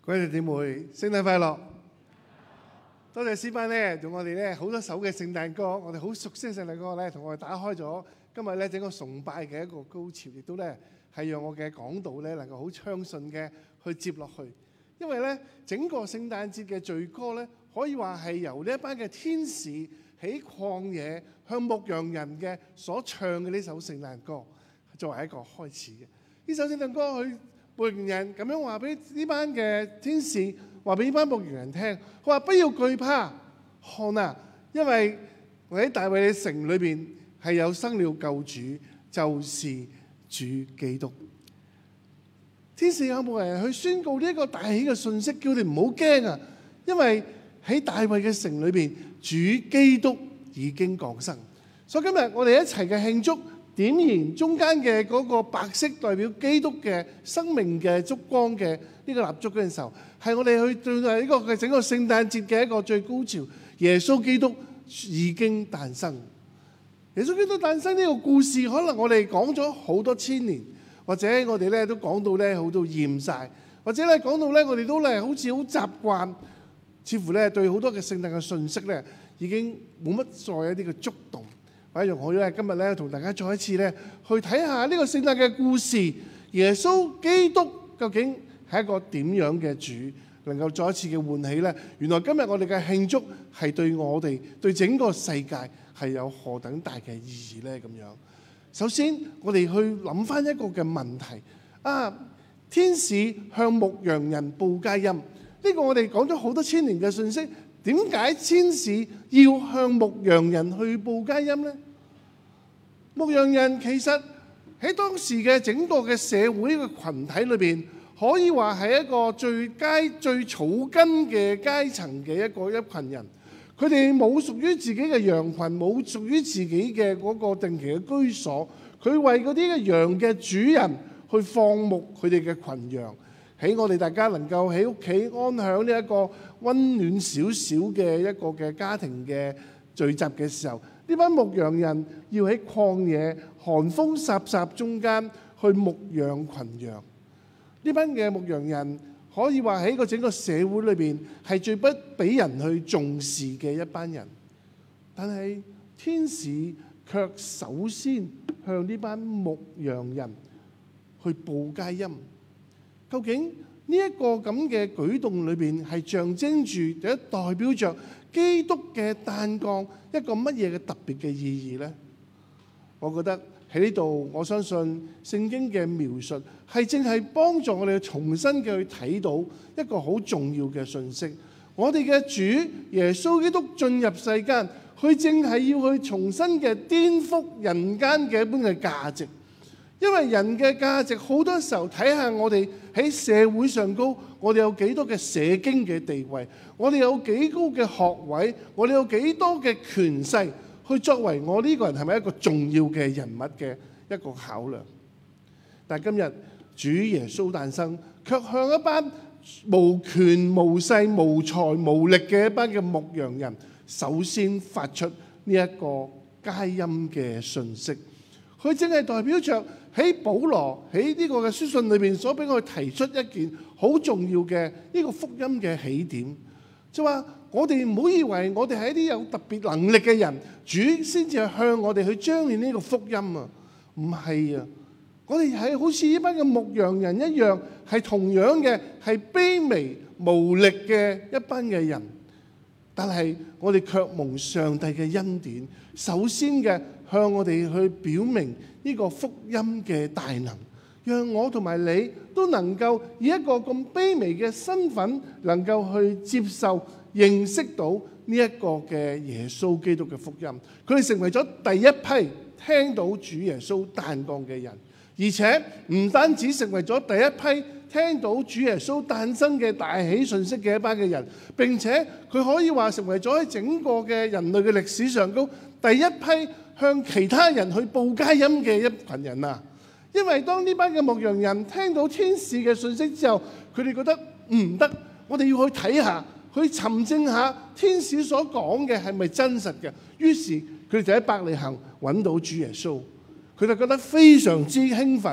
各位弟兄姊妹，聖誕快樂！多謝詩班咧，同我哋咧好多首嘅聖誕歌，我哋好熟悉嘅聖誕歌咧，同我哋打開咗今日咧整個崇拜嘅一個高潮，亦都咧係讓我嘅講道咧能夠好暢順嘅去接落去。因為咧整個聖誕節嘅序歌咧，可以話係由呢一班嘅天使喺曠野向牧羊人嘅所唱嘅呢首聖誕歌作為一個開始嘅。呢首聖誕歌佢牧羊人咁樣話俾呢班嘅天使，話俾呢班牧羊人聽，佢話不要懼怕，看啊，因為我喺大衛嘅城裏邊係有生了救主，就是主基督。天使有冇人去宣告呢一個大喜嘅信息，叫你唔好驚啊！因為喺大衛嘅城裏邊，主基督已經降生。所以今日我哋一齊嘅慶祝，點燃中間嘅嗰個白色代表基督嘅生命嘅燭光嘅呢個蠟燭嗰陣時候，係我哋去對待呢個嘅整個聖誕節嘅一個最高潮。耶穌基督已經誕生。耶穌基督誕生呢個故事，可能我哋講咗好多千年，或者我哋咧都講到咧好到厭晒，或者咧講到咧我哋都咧好似好習慣，似乎咧對好多嘅聖誕嘅信息咧已經冇乜再一啲嘅觸動。或者容許咧，今日咧同大家再一次咧去睇下呢個聖誕嘅故事，耶穌基督究竟係一個點樣嘅主，能夠再一次嘅喚起咧。原來今日我哋嘅慶祝係對我哋對整個世界係有何等大嘅意義咧？咁樣，首先我哋去諗翻一個嘅問題啊，天使向牧羊人報佳音，呢個我哋講咗好多千年嘅信息。點解天使要向牧羊人去報佳音呢？牧羊人其實喺當時嘅整個嘅社會嘅群體裏邊，可以話係一個最草根嘅階層嘅一群人。佢哋冇屬於自己嘅羊群，冇屬於自己嘅嗰個定期嘅居所。佢為嗰啲嘅羊嘅主人去放牧佢哋嘅群羊。喺我哋大家能夠喺屋企安享呢一個溫暖少少嘅一個嘅家庭嘅聚集嘅時候，呢班牧羊人要喺曠野寒風颯颯中間去牧養群羊。呢班嘅牧羊人可以話喺個整個社會裏邊係最不俾人去重視嘅一班人，但係天使卻首先向呢班牧羊人去報佳音。究竟呢一個咁嘅舉動裏邊係象徵住，或者代表着基督嘅誕降一個乜嘢嘅特別嘅意義呢？我覺得喺呢度，我相信聖經嘅描述係正係幫助我哋重新嘅去睇到一個好重要嘅信息。我哋嘅主耶穌基督進入世間，佢正係要去重新嘅顛覆人間嘅一般嘅價值。因為人嘅價值好多時候睇下我哋喺社會上高，我哋有幾多嘅社經嘅地位，我哋有幾高嘅學位，我哋有幾多嘅權勢，去作為我呢個人係咪一個重要嘅人物嘅一個考量。但係今日主耶穌誕生，卻向一班無權無勢無財無力嘅一班嘅牧羊人，首先發出呢一個佳音嘅訊息。佢正係代表着喺保羅喺呢個嘅書信裏邊所俾我提出一件好重要嘅呢個福音嘅起點，就話我哋唔好以為我哋係一啲有特別能力嘅人，主先至係向我哋去彰顯呢個福音啊！唔係啊，我哋係好似呢班嘅牧羊人一樣，係同樣嘅係卑微無力嘅一班嘅人，但係我哋卻蒙上帝嘅恩典，首先嘅向我哋去表明呢個福音嘅大能，讓我同埋你都能夠以一個咁卑微嘅身份，能夠去接受、認識到呢一個嘅耶穌基督嘅福音。佢哋成為咗第一批聽到主耶穌誕降嘅人，而且唔單止成為咗第一批聽到主耶穌誕生嘅大喜訊息嘅一班嘅人，並且佢可以話成為咗喺整個嘅人類嘅歷史上高第一批向其他人去報佳音嘅一群人啊！因為當呢班嘅牧羊人聽到天使嘅訊息之後，佢哋覺得唔得，我哋要去睇下，去尋證下天使所講嘅係咪真實嘅。於是佢哋就喺伯利恆揾到主耶穌，佢哋覺得非常之興奮，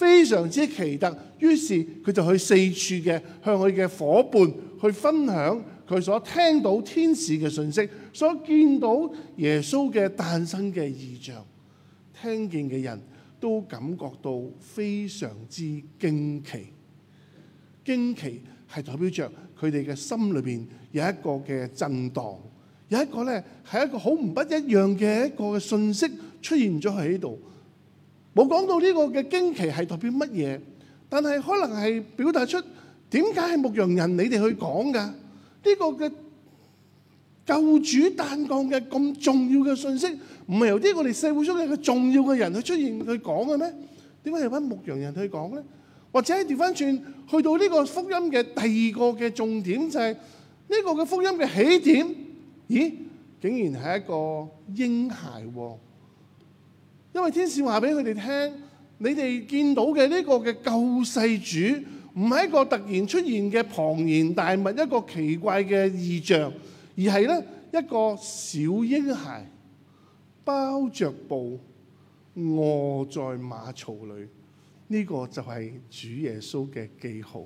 非常之奇特。於是佢就去四處嘅向佢嘅夥伴去分享佢所聽到天使嘅信息，所見到耶穌嘅誕生嘅異象。聽見嘅人都感覺到非常之驚奇。驚奇係代表着佢哋嘅心裏邊有一個嘅震盪，有一個咧係一個好唔一樣嘅一個嘅信息出現咗喺度。冇講到呢個嘅驚奇係代表乜嘢，但係可能係表達出點解係牧羊人你哋去講㗎？呢個嘅救主誕降嘅咁重要嘅信息，唔係由啲我哋社會中嘅重要嘅人去出現去講嘅咩？點解由班牧羊人去講咧？或者調翻轉去到呢個福音嘅第二個嘅重點，就係呢個嘅福音嘅起點，咦？竟然係一個嬰孩喎！因為天使話俾佢哋聽，你哋見到嘅呢個嘅救世主，唔係一個突然出現嘅龐然大物，一個奇怪嘅異象，而係咧一個小嬰孩包着布臥在馬槽裏。呢個就係主耶穌嘅記號。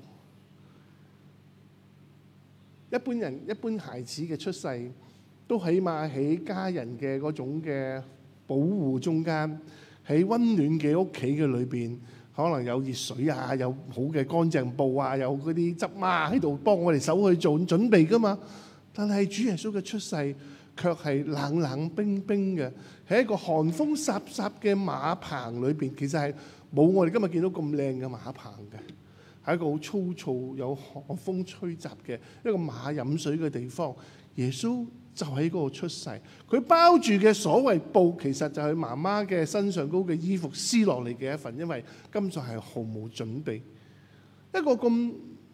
一般孩子嘅出世，都起碼喺家人嘅嗰種嘅保護中間，喺溫暖嘅屋企嘅裏邊，可能有熱水啊，有好嘅乾淨布啊，有嗰啲執媽喺度幫我哋手去做準備噶嘛。但係主耶穌嘅出世卻係冷冷冰冰嘅，喺一個寒風颯颯嘅馬棚裏邊，其實係冇我哋今日見到咁靚嘅馬棚嘅，係一個好粗糙、有寒風吹襲嘅一個馬飲水嘅地方。耶穌就喺嗰度出世，佢包住嘅所謂布，其實就係媽媽嘅身上高嘅衣服撕落嚟嘅一份，因為根本係毫無準備。一個咁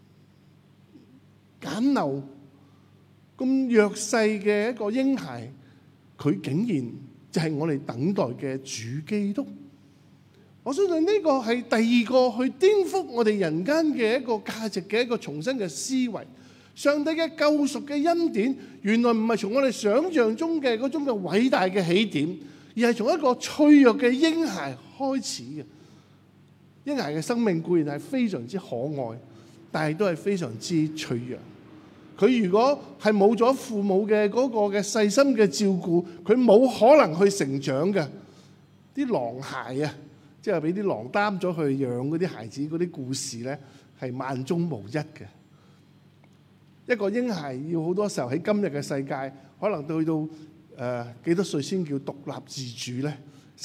簡陋、咁弱勢嘅一個嬰孩，佢竟然就係我哋等待嘅主基督。我相信呢個係第二個去顛覆我哋人間嘅一個價值嘅一個重新嘅思維。上帝嘅救贖嘅恩典，原來唔係從我哋想象中嘅嗰種嘅偉大嘅起點，而係從一個脆弱嘅嬰孩開始嘅。嬰孩嘅生命固然係非常之可愛，但係都係非常之脆弱。佢如果係冇咗父母嘅嗰個嘅細心嘅照顧，佢冇可能去成長嘅。啲狼孩啊，即係俾啲狼擔咗去養嗰啲孩子，嗰啲故事咧係萬中無一嘅。一個嬰孩要好多時候喺今日嘅世界，可能去到幾多歲先叫獨立自主咧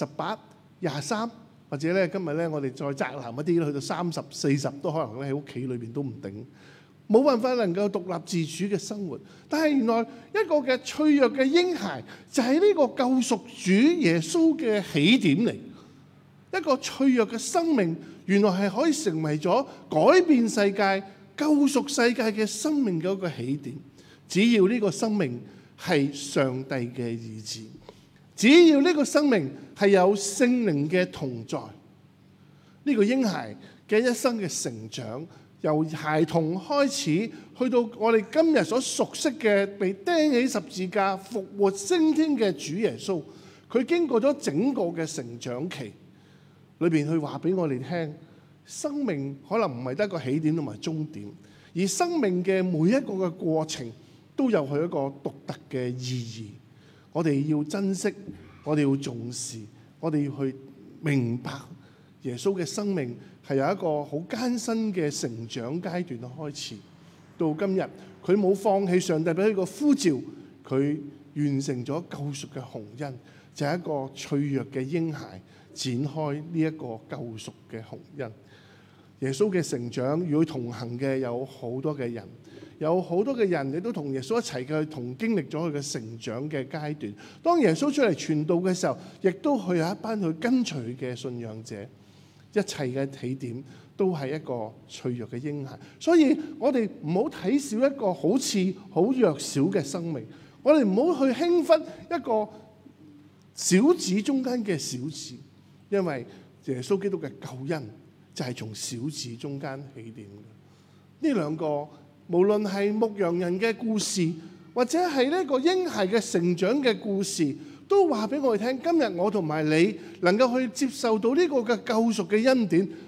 ？18、23，或者咧今日咧我哋再宅男一啲去到30、40都可能咧喺屋企裏邊都唔頂，冇辦法能夠獨立自主嘅生活。但係原來一個嘅脆弱嘅嬰孩就係呢個救贖主耶穌嘅起點嚟。一個脆弱嘅生命，原來係可以成為咗改變世界、救贖世界嘅生命嘅一個起點。只要呢個生命係上帝嘅意志，只要呢個生命係有聖靈嘅同在，呢個嬰孩嘅一生嘅成長，由孩童開始，去到我哋今日所熟悉嘅被釘起十字架、復活升天嘅主耶穌，佢經過咗整個嘅成長期裏邊，去話俾我哋聽。生命可能唔係得一個起點同埋終點，而生命嘅每一個嘅過程都有佢一個獨特嘅意義。我哋要珍惜，我哋要重視，我哋要去明白耶穌嘅生命係由一個好艱辛嘅成長階段開始，到今日佢冇放棄上帝俾佢個呼召，佢完成咗救贖嘅宏恩，就係一個脆弱嘅嬰孩展開呢一個救贖嘅宏恩。耶穌嘅成長與佢同行嘅有好多嘅人，有好多嘅人亦都同耶穌一齊嘅同經歷咗佢嘅成長嘅階段。當耶穌出嚟傳道嘅時候，亦都去有一班去跟隨嘅信仰者。一切嘅起點都係一個脆弱嘅嬰孩，所以我哋唔好睇小一個好似好弱小嘅生命，我哋唔好去輕忽一個小子中間嘅小子，因為耶穌基督嘅救恩就係從小子中間起點嘅。呢兩個無論係牧羊人嘅故事，或者係呢個嬰孩嘅成長嘅故事，都話俾我哋聽，今日我同埋你能夠去接受到呢個嘅救贖嘅恩典，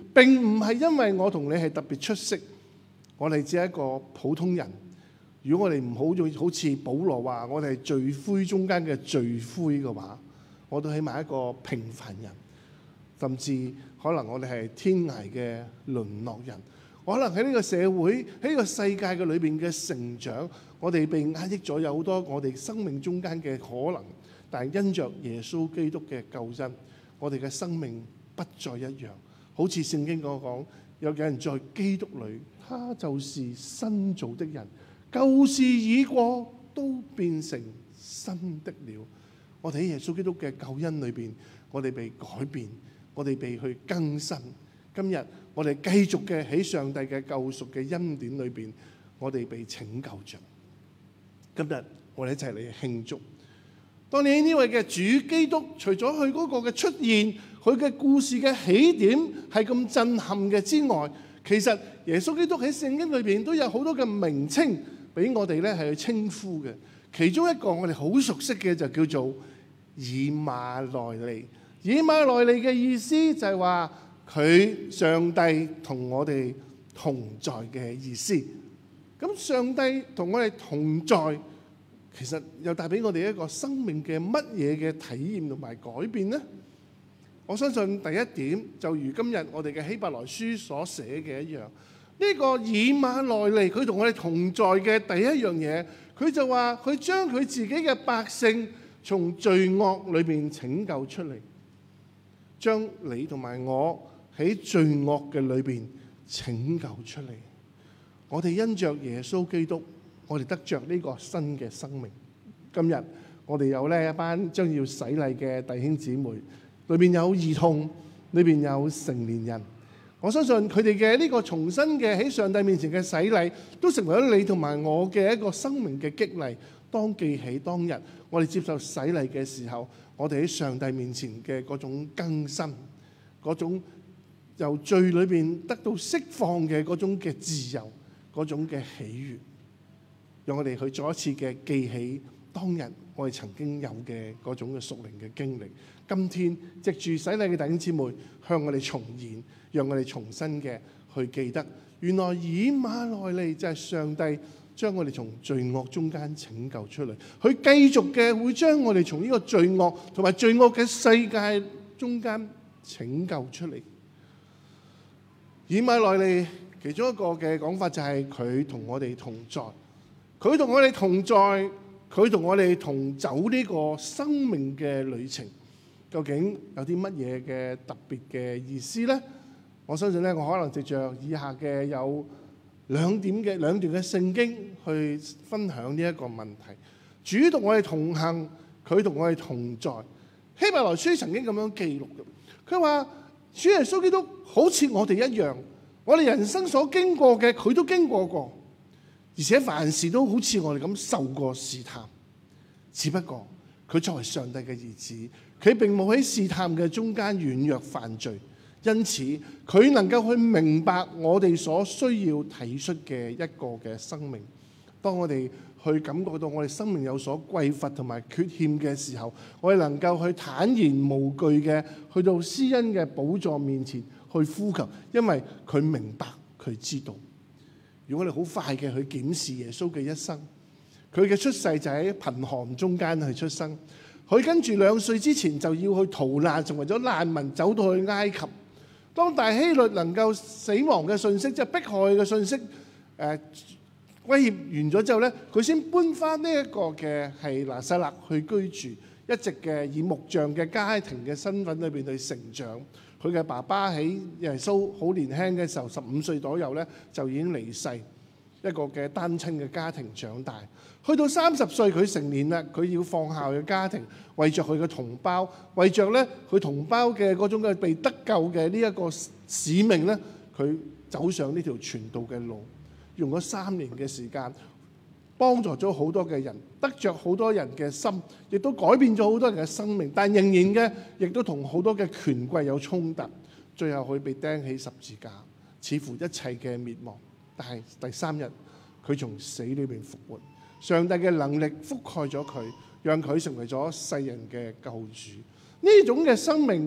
並唔係因為我同你係特別出色，我哋只係一個普通人。如果我哋唔好似保羅話，我哋係罪魁中間嘅罪魁嘅話，我都起碼一個平凡人，甚至可能我哋係天涯嘅淪落人。可能喺呢個社會，喺呢個世界嘅裏邊嘅成長，我哋被壓抑咗，有好多我哋生命中間嘅可能。但係因着耶穌基督嘅救恩，我哋嘅生命不再一樣。好似聖經所講，有人在基督裏，他就是新造的人。舊事已過，都變成新的了。我哋喺耶穌基督嘅救恩裏邊，我哋被改變，我哋被去更新。今日我哋繼續嘅喺上帝嘅救贖嘅恩典裏邊，我哋被拯救着。今日我哋一齊嚟慶祝。當你呢位嘅主基督，除咗佢嗰個嘅出現，佢嘅故事嘅起點係咁震撼嘅之外，其實耶穌基督喺聖經裏邊都有好多嘅名稱俾我哋咧係去稱呼嘅。其中一個我哋好熟悉嘅就叫做以馬內利。以馬內利嘅意思就係話佢上帝同我哋同在嘅意思。咁上帝同我哋同在，其實又帶俾我哋一個生命嘅乜嘢嘅體驗同埋改變呢？我相信第一點就如今日我哋嘅希伯來書所寫嘅一樣，呢個以馬內利佢同我哋同在嘅第一樣嘢，佢就話佢將佢自己嘅百姓從罪惡裏邊拯救出嚟，將你同埋我喺罪惡嘅裏邊拯救出嚟。我哋因着耶穌基督，我哋得着呢個新嘅生命。今日我哋有呢一班將要洗禮嘅弟兄姊妹，裏邊有兒童，裏邊有成年人。我相信佢哋嘅呢個重新嘅喺上帝面前嘅洗禮，都成為咗你同埋我嘅一個生命嘅激勵。當記起當日我哋接受洗禮嘅時候，我哋喺上帝面前嘅嗰種更新，嗰種由罪裏邊得到釋放嘅嗰種嘅自由，嗰種嘅喜悅，讓我哋去再一次嘅記起當日我哋曾經有嘅嗰種嘅屬靈嘅經歷。今天藉住洗禮嘅弟兄姊妹向我哋重現，讓我哋重新嘅去記得，原來以馬內利就係上帝將我哋從罪惡中間拯救出嚟，佢繼續嘅會將我哋從呢個罪惡同埋罪惡嘅世界中間拯救出嚟。以馬內利其中一個嘅講法就係佢同我哋同在，佢同我哋同在，佢同我哋同走呢個生命嘅旅程。究竟有啲乜嘢嘅特別嘅意思呢？我相信咧，我可能藉着以下嘅有兩段嘅聖經去分享呢一個問題。主同我哋同行，佢同我哋同在。希伯來書曾經咁樣記錄嘅，佢話主耶穌基督好似我哋一樣，我哋人生所經過嘅，佢都經過過，而且凡事都好似我哋咁受過試探。只不過佢作為上帝嘅兒子，佢並冇喺試探嘅中間軟弱犯罪，因此佢能夠去明白我哋所需要體恤嘅一個嘅生命。當我哋去感覺到我哋生命有所匱乏同埋缺欠嘅時候，我哋能夠去坦然無懼嘅去到施恩嘅寶座面前去呼求，因為佢明白，佢知道。如果我哋好快嘅去檢視耶穌嘅一生，佢嘅出世就喺貧寒中間去出生。佢跟住2歲之前就要去逃難，成為咗難民，走到去埃及。當大希律能夠死亡嘅信息，即係迫害嘅信息，威脅完咗之後咧，佢先搬翻呢一個嘅係拿撒勒去居住，一直嘅以木匠嘅家庭嘅身份裏邊去成長。佢嘅爸爸喺耶穌好年輕嘅時候，15歲左右咧就已經離世，一個嘅單親嘅家庭長大。去到30歲佢成年啦，佢要放下佢嘅家庭，為着佢嘅同胞，為着咧佢同胞嘅嗰種嘅被得救嘅呢一個使命咧，佢走上呢條傳道嘅路，用咗3年嘅時間，幫助咗好多嘅人，得着好多人嘅心，亦都改變咗好多人嘅生命。但仍然嘅，亦都同好多嘅權貴有衝突，最後佢被釘起十字架，似乎一切嘅滅亡。但係第3日，佢從死裏邊復活。上帝嘅能力覆蓋咗佢，讓佢成為咗世人嘅救主。呢種嘅生命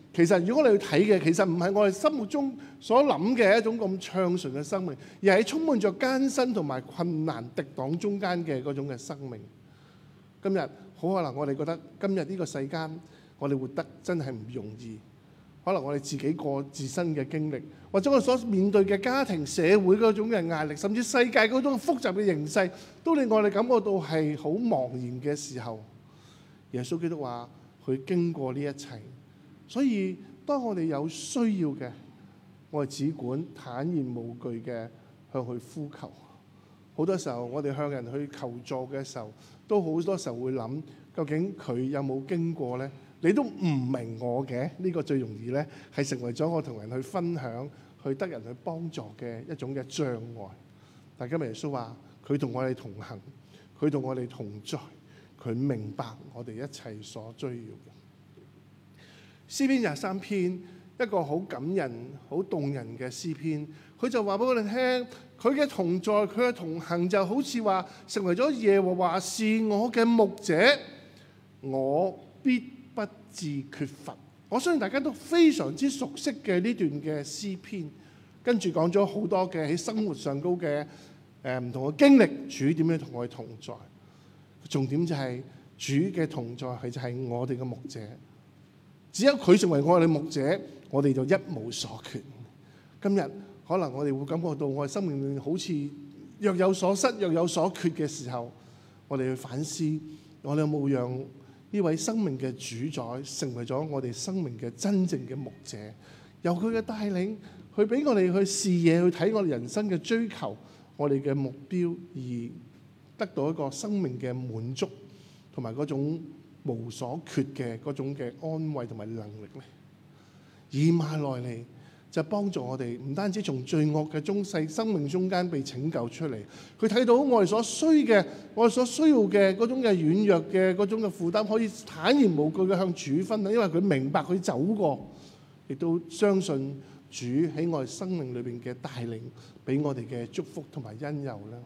其實如果我哋去睇嘅，其實唔係我哋心目中所諗嘅一種咁暢順嘅生命，而係充滿著艱辛同埋困難敵擋中間嘅嗰種嘅生命。今日好可能我哋覺得今日呢個世間，我哋活得真係唔容易。可能我哋自己過自身嘅經歷，或者我哋所面對嘅家庭、社會嗰種嘅壓力，甚至世界嗰種複雜嘅形勢，都令我哋感覺到係好茫然嘅時候，耶穌基督話佢經過呢一切。所以當我哋有需要嘅，我哋只管坦然無懼嘅向佢呼求。好多時候我哋向人去求助嘅時候，都好多時候會諗，究竟佢有冇經過呢？你都唔明我嘅，呢個最容易呢係成為咗我同人去分享、去得人去幫助嘅一種嘅障礙。但今日耶穌話佢同我哋同行，佢同我哋同在，佢明白我哋一切所需要嘅。詩篇23篇，一個好感人、好動人嘅詩篇，佢就話俾我哋聽，佢嘅同在、佢嘅同行就好似話成為咗耶和華是我嘅牧者，我必不致缺乏。我相信大家都非常之熟悉嘅呢段嘅詩篇，跟住講咗好多嘅喺生活上高嘅唔同嘅經歷，主點樣同我哋同在。重點就係主嘅同在係就係我哋嘅牧者。只有佢成為我哋牧者，我哋就一無所缺。今日可能我哋會感覺到我哋生命裏面好似若有所失、若有所缺嘅時候，我哋去反思，我哋有冇讓呢位生命嘅主宰成為咗我哋生命嘅真正嘅牧者，由佢嘅帶領去俾我哋去視野，去睇我哋人生嘅追求，我哋嘅目標，而得到一個生命嘅滿足同埋嗰種無所缺嘅嗰種嘅安慰同埋能力咧，以馬內利就幫助我哋，唔單止從罪惡嘅中世生命中間被拯救出嚟，佢睇到我哋所需嘅，我哋所需要嘅嗰種嘅軟弱嘅嗰種嘅負擔，可以坦然無懼嘅向主分享，因為佢明白佢走過，亦都相信主喺我哋生命裏邊嘅帶領，俾我哋嘅祝福同埋恩佑啦。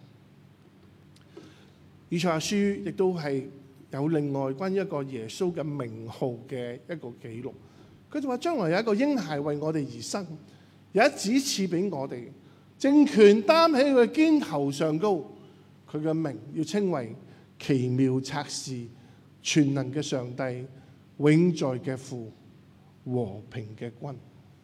以賽亞書亦都係有另外關於一個耶穌嘅名號嘅一個記錄，佢就話將來有一個嬰孩為我哋而生，有一子賜俾我哋，政權擔喺佢肩頭上高，佢嘅名要稱為奇妙策士、全能嘅上帝、永在嘅父、和平嘅君。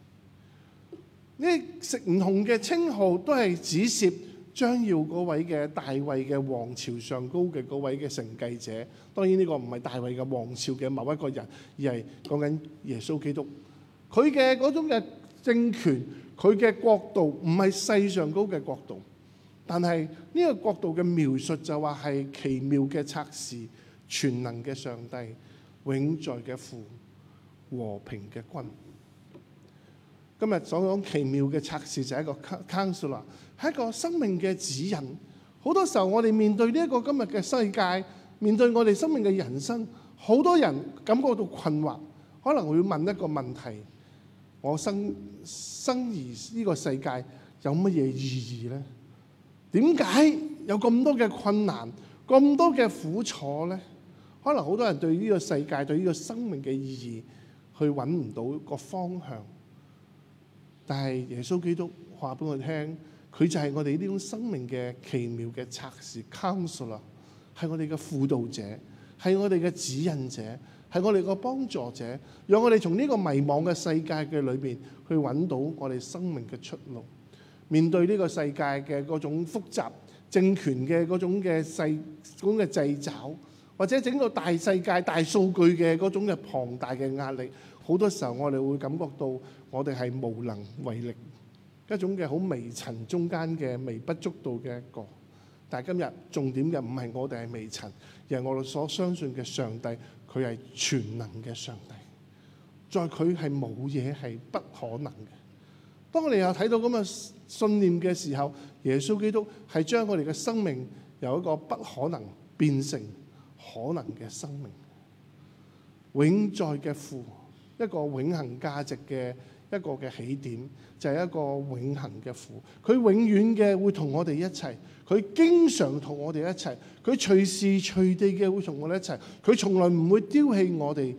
呢食唔同嘅稱號都係指涉將要嗰位嘅大衛嘅王朝上高嘅嗰位嘅承繼者。當然呢個唔係大衛嘅王朝嘅某一個人，而係講緊耶穌基督。佢嘅嗰種嘅政權，佢嘅國度唔係世上高嘅國度，但係呢個國度嘅描述就話係奇妙嘅策士、全能嘅上帝、永在嘅父、和平嘅君。今日所講奇妙嘅策士就係一個 counselor， 係一個生命嘅指引。好多時候我哋面對呢一個今日嘅世界，面對我哋生命嘅人生，好多人感覺到困惑，可能會問一個問題：我生而呢個世界有乜嘢意義呢？點解有咁多嘅困難、咁多嘅苦楚呢？可能好多人對呢個世界、對呢個生命嘅意義去揾唔到個方向。但係耶穌基督話俾我聽，佢就係我哋呢種生命嘅奇妙嘅策士 counselor， 係我哋嘅輔導者，係我哋嘅指引者，係我哋嘅幫助者，讓我哋從呢個迷茫嘅世界嘅裏邊去揾到我哋生命嘅出路。面對呢個世界嘅嗰種複雜政權嘅嗰種嘅掣肘，或者整個大世界大數據嘅嗰種嘅龐大嘅壓力，好多時候我哋會感覺到我哋係無能為力，一種嘅好微塵中間嘅微不足道嘅一個。但係今日重點嘅唔係我哋係微塵，而係我哋所相信嘅上帝，佢係全能嘅上帝，在佢係冇嘢係不可能嘅。當我哋又睇到咁嘅信念嘅時候，耶穌基督係將我哋嘅生命由一個不可能變成可能嘅生命。永在嘅父，一個永恆價值嘅一個嘅起點，就係一個永恆嘅父。佢永遠嘅會同我哋一齊，佢經常同我哋一齊，佢隨時隨地嘅會同我哋一齊，佢從來唔會丟棄我哋，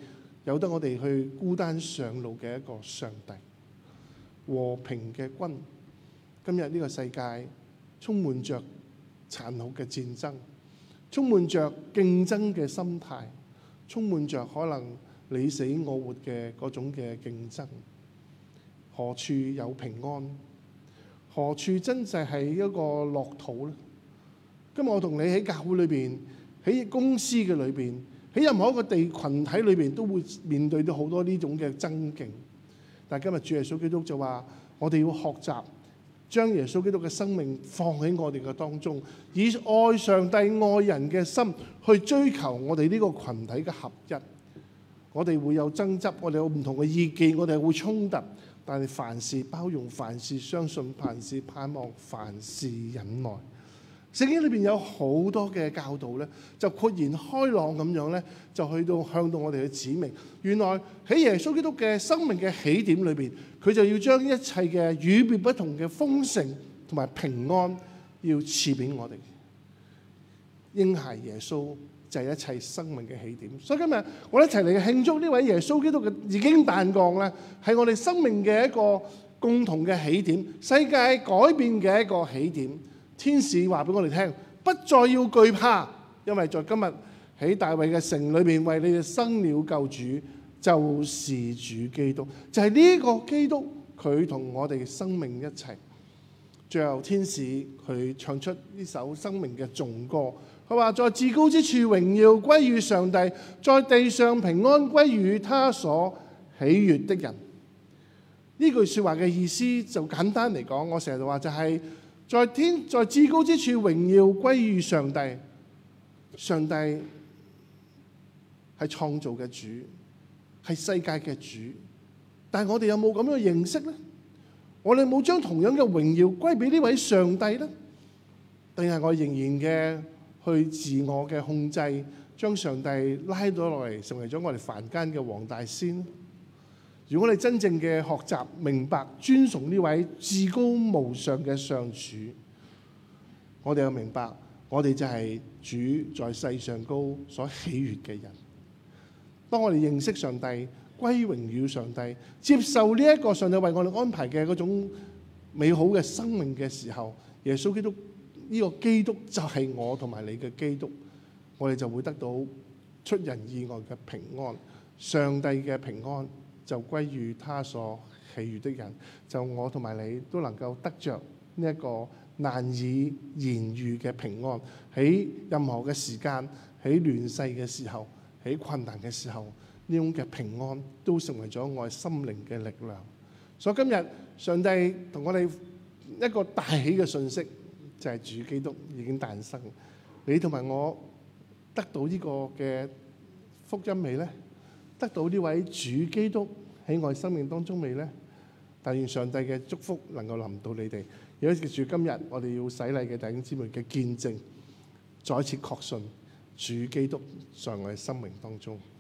由得我哋去孤單上路嘅一個上帝，和平嘅君。今日呢個世界充滿着殘酷嘅戰爭，充滿着競爭嘅心態，充滿着可能你死我活嘅嗰種嘅競爭。何處有平安？何處真正係一個樂土呢？今日我同你喺教會裏邊，喺公司嘅裏邊，喺任何一個群體裏邊，都會面對到好多呢種嘅爭競。但係今日主耶穌基督就話：我哋要學習將耶穌基督嘅生命放喺我哋嘅當中，以愛上帝、愛人嘅心去追求我哋呢個群體嘅合一。我哋會有爭執，我哋有唔同嘅意見，我哋會衝突。但係凡事包容，凡事相信，凡事盼望，凡事忍耐。聖經裏邊有好多嘅教導咧，就豁然開朗咁樣咧，就去到向到我哋嘅指明。原來喺耶穌基督嘅生命嘅起點裏邊，佢就要將一切嘅與別不同嘅豐盛同埋平安，要賜俾我哋。嬰孩耶穌就係一切生命嘅起點。所以今日我哋一齊嚟慶祝呢位耶穌基督嘅已經誕降咧，係我哋生命嘅一個共同嘅起點，世界改變嘅一個起點。天使話俾我哋聽，不再要懼怕，因為在今日喺大衛嘅城裏邊為你哋生了救主，就是主基督。就係呢個基督，佢同我哋生命一齊。最後天使佢唱出呢首生命嘅頌歌，佢話：在至高之處榮耀歸於上帝，在地上平安歸於他所喜悅的人。呢句說話嘅意思就簡單嚟講，我成日就話就係在至高之處榮耀歸於上帝。上帝係創造嘅主，係世界嘅主，但係我哋有冇咁樣嘅認識呢？我哋冇將同樣嘅榮耀歸俾呢位上帝呢？定係我仍然嘅去自我嘅控制，將上帝拉咗落嚟，成為咗我哋凡間嘅黃大仙？如果你真正嘅學習、明白、尊崇呢位至高無上嘅上主，我哋又明白，我哋就係主在世上高所喜悅嘅人。當我哋認識上帝，歸榮耀上帝，接受呢一個上帝為我哋安排嘅嗰種美好嘅生命嘅時候，耶穌基督呢個基督就係我同埋你嘅基督，我哋就會得到出人意外嘅平安。上帝嘅平安就歸於他所喜悅的人，就我同埋你都能夠得着呢一個難以言喻嘅平安。喺任何嘅時間，喺亂世嘅時候，喺困難嘅時候，呢種嘅平安都成為咗我心靈嘅力量。所以今日上帝同我哋一個大喜嘅信息，就係主基督已經誕生。你同埋我得到呢個嘅福音未呢？得到呢位主基督喺我生命當中未呢？但願上帝嘅祝福能夠臨到你哋。亦都記住今日我哋要洗禮嘅弟兄姊妹嘅見證，再次確信主基督在我嘅生命當中。